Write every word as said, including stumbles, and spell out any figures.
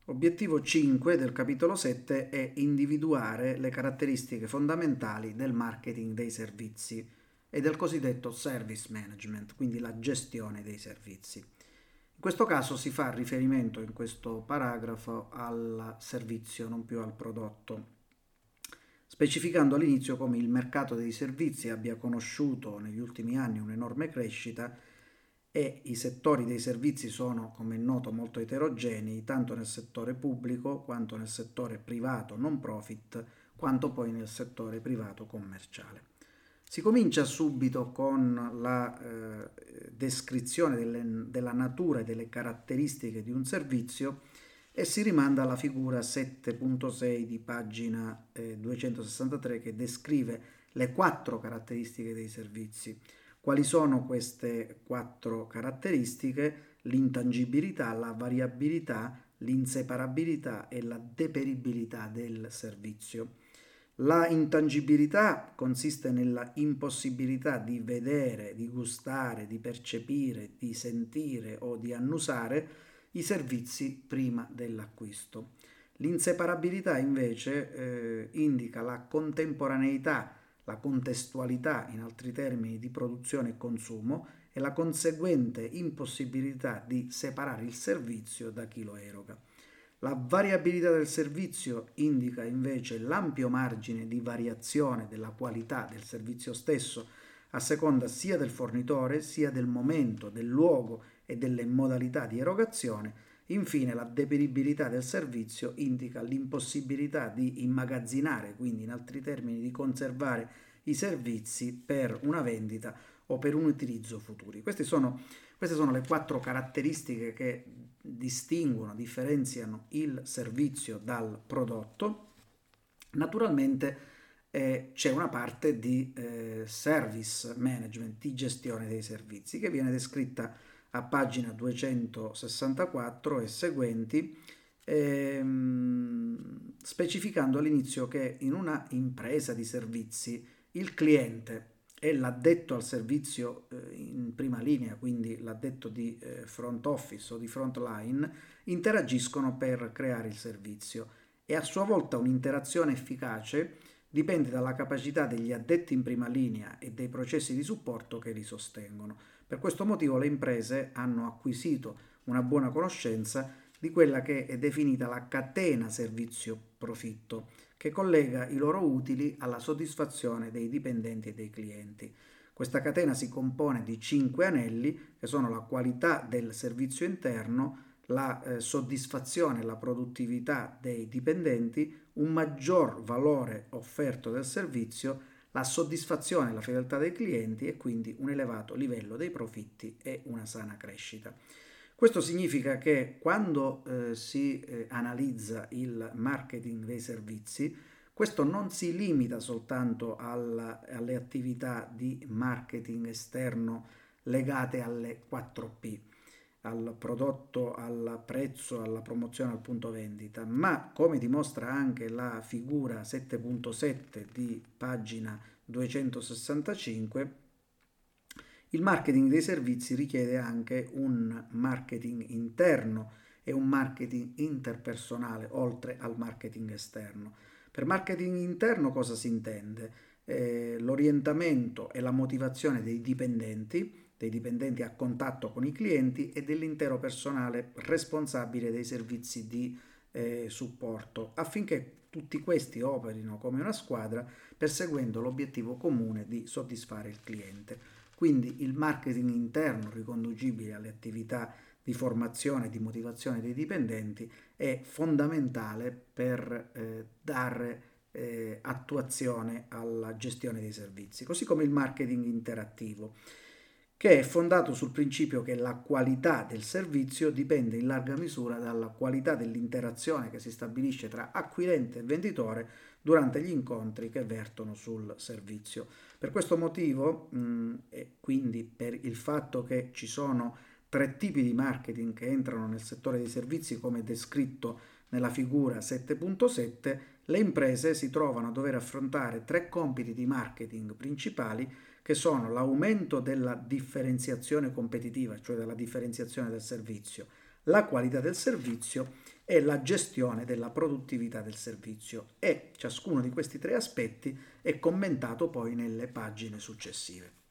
Obiettivo cinque del capitolo sette è individuare le caratteristiche fondamentali del marketing dei servizi e del cosiddetto service management, quindi la gestione dei servizi. In questo caso si fa riferimento in questo paragrafo al servizio, non più al prodotto, specificando all'inizio come il mercato dei servizi abbia conosciuto negli ultimi anni un'enorme crescita e i settori dei servizi sono, come è noto, molto eterogenei, tanto nel settore pubblico quanto nel settore privato non profit, quanto poi nel settore privato commerciale. Si comincia subito con la eh, descrizione delle, della natura e delle caratteristiche di un servizio e si rimanda alla figura sette punto sei di pagina eh, duecentosessantatré che descrive le quattro caratteristiche dei servizi. Quali sono queste quattro caratteristiche? L'intangibilità, la variabilità, l'inseparabilità e la deperibilità del servizio. La intangibilità consiste nella impossibilità di vedere, di gustare, di percepire, di sentire o di annusare i servizi prima dell'acquisto. L'inseparabilità invece eh, indica la contemporaneità, la contestualità, in altri termini, di produzione e consumo e la conseguente impossibilità di separare il servizio da chi lo eroga. La variabilità del servizio indica invece l'ampio margine di variazione della qualità del servizio stesso a seconda sia del fornitore, sia del momento, del luogo e delle modalità di erogazione. Infine, la deperibilità del servizio indica l'impossibilità di immagazzinare, quindi in altri termini di conservare i servizi per una vendita o per un utilizzo futuri. Queste sono, queste sono le quattro caratteristiche che distinguono, differenziano il servizio dal prodotto. Naturalmente eh, c'è una parte di eh, service management, di gestione dei servizi, che viene descritta a pagina duecentosessantaquattro e seguenti, ehm, specificando all'inizio che in una impresa di servizi il cliente e l'addetto al servizio eh, in prima linea, quindi l'addetto di eh, front office o di front line, interagiscono per creare il servizio e a sua volta un'interazione efficace dipende dalla capacità degli addetti in prima linea e dei processi di supporto che li sostengono. Per questo motivo le imprese hanno acquisito una buona conoscenza di quella che è definita la catena servizio-profitto, che collega i loro utili alla soddisfazione dei dipendenti e dei clienti. Questa catena si compone di cinque anelli, che sono la qualità del servizio interno, la eh, soddisfazione e la produttività dei dipendenti, un maggior valore offerto del servizio, la soddisfazione e la fedeltà dei clienti e quindi un elevato livello dei profitti e una sana crescita. Questo significa che quando eh, si eh, analizza il marketing dei servizi, questo non si limita soltanto alla, alle attività di marketing esterno legate alle quattro P, al prodotto, al prezzo, alla promozione, al punto vendita, ma come dimostra anche la figura sette punto sette di pagina duecentosessantacinque, il marketing dei servizi richiede anche un marketing interno e un marketing interpersonale, oltre al marketing esterno. Per marketing interno cosa si intende? Eh, l'orientamento e la motivazione dei dipendenti, dei dipendenti a contatto con i clienti e dell'intero personale responsabile dei servizi di eh, supporto, affinché tutti questi operino come una squadra perseguendo l'obiettivo comune di soddisfare il cliente. Quindi il marketing interno riconducibile alle attività di formazione e di motivazione dei dipendenti è fondamentale per eh, dare eh, attuazione alla gestione dei servizi, così come il marketing interattivo, che è fondato sul principio che la qualità del servizio dipende in larga misura dalla qualità dell'interazione che si stabilisce tra acquirente e venditore durante gli incontri che vertono sul servizio. Per questo motivo, mh, e quindi per il fatto che ci sono tre tipi di marketing che entrano nel settore dei servizi come descritto nella figura sette punto sette, le imprese si trovano a dover affrontare tre compiti di marketing principali che sono l'aumento della differenziazione competitiva, cioè della differenziazione del servizio, la qualità del servizio e la gestione della produttività del servizio, e ciascuno di questi tre aspetti è commentato poi nelle pagine successive.